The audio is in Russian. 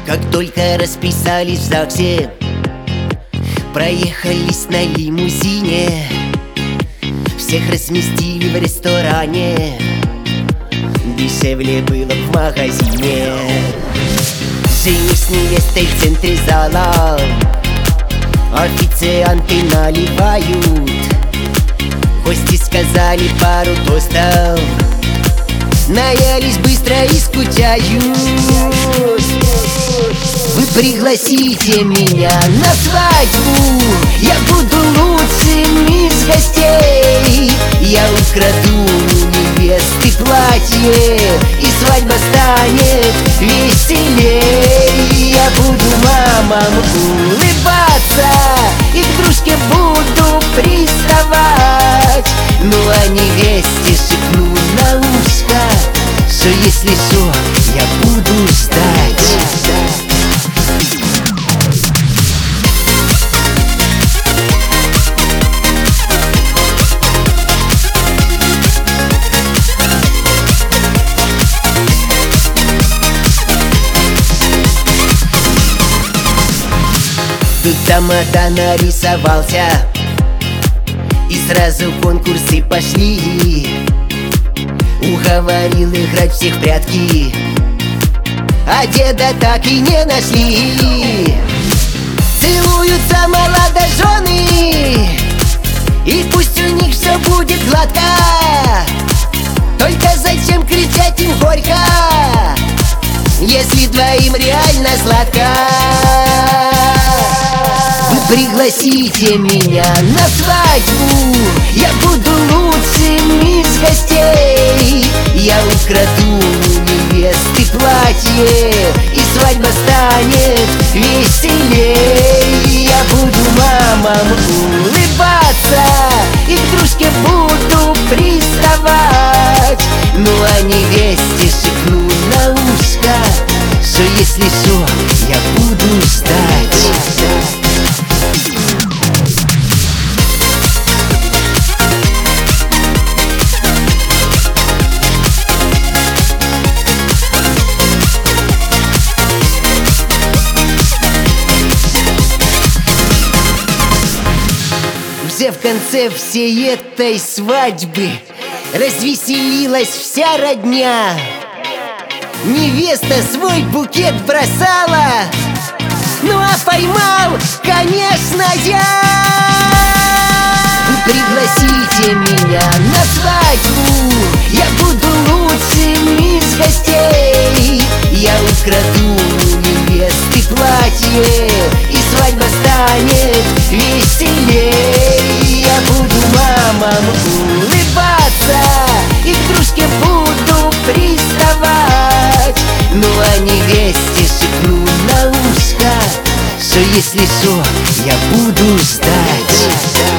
Как только расписались в ЗАГСе, проехались на лимузине, всех разместили в ресторане, дешевле было в магазине. Жених с невестой в центре зала, официанты наливают, гости сказали пару тостов, наелись быстро и скучают. Вы пригласите меня на свадьбу, я буду лучшим из гостей. Я украду у невесты платье, и свадьба станет веселей. Я буду мамам улыбаться и к дружке буду приставать, ну а невесте шепну на ушко, что если что, я буду ждать. Тут тамада нарисовался, и сразу конкурсы пошли. Уговорил играть всех в прятки, а деда так и не нашли. Целуются молодожены, и пусть у них все будет гладко, только зачем кричать им горько, если двоим реально сладко? Вы пригласите меня на свадьбу, я буду лучшим из гостей. Я украду у невесты платье, и свадьба станет веселей. Я буду мамам улыбаться и к дружке буду приставать, ну а невесте шепну на ушко, что если что, я буду ждать. Уже в конце всей этой свадьбы развеселилась вся родня. Невеста свой букет бросала, ну а поймал, конечно, я. Вы пригласите меня на свадьбу, я буду лучшим из гостей. Я украду у невесты платье, и свадьба станет веселей. Я буду мамам улыбаться и к дружке буду приставать, ну а невесте шепну на ушко, что если что, я буду ждать.